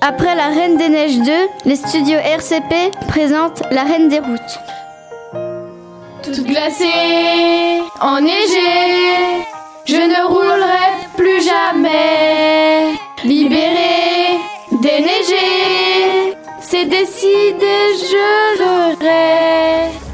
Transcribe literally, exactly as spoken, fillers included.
Après La Reine des Neiges deux, les studios R C P présentent La Reine des Routes. Toute glacée, enneigée, je ne roulerai plus jamais. Libérée, déneigée, c'est décidé, je ferai.